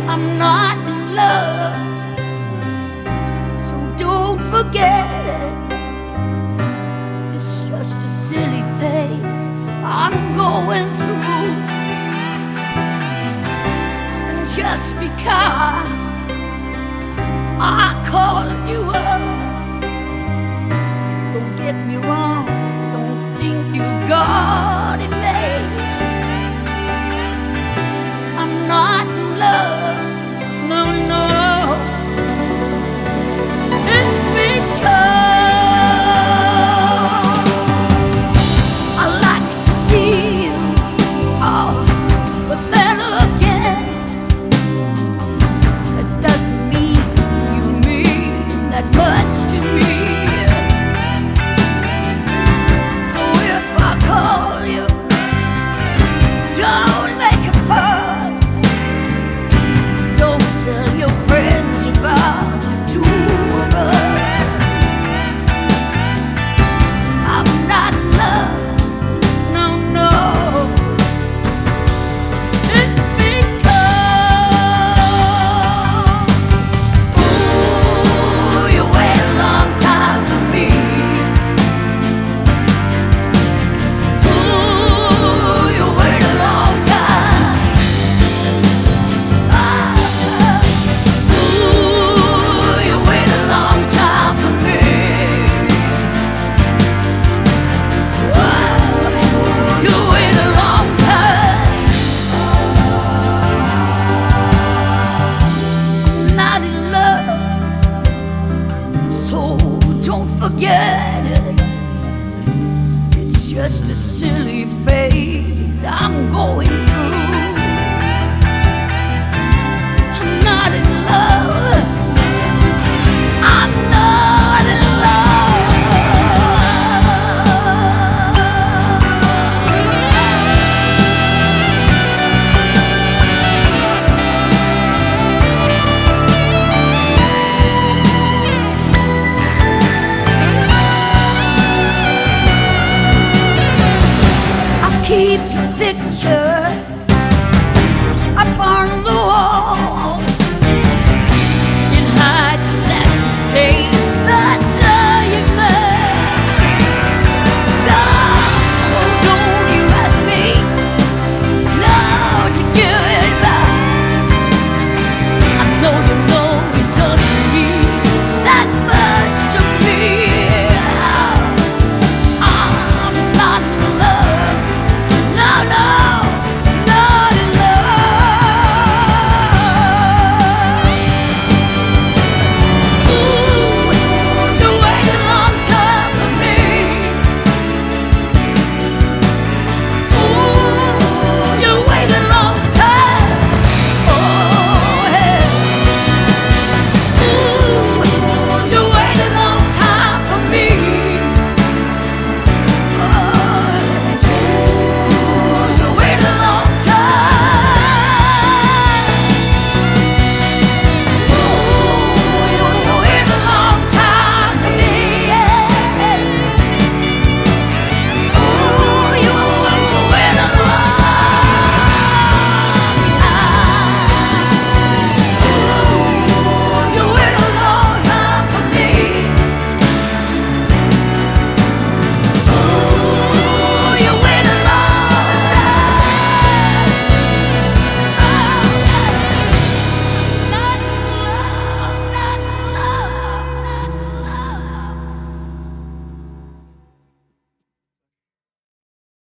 I'm not in love, so don't forget it. It's just a silly phase I'm going through. And just because I called you up, don't get me wrong, don't think you've got it made. I'm not in love, no, no. It's because I like to see you, oh, but then again, it doesn't mean you mean that much to me. So if I call you, don't make a fuss. Don't tell your friends about the two of us. I'm not in love, no, no. It's because, ooh, you wait a long time for me. Ooh, you wait a long time. Ooh, you wait a long time for me. You wait a long time. I'm not in love, so don't forget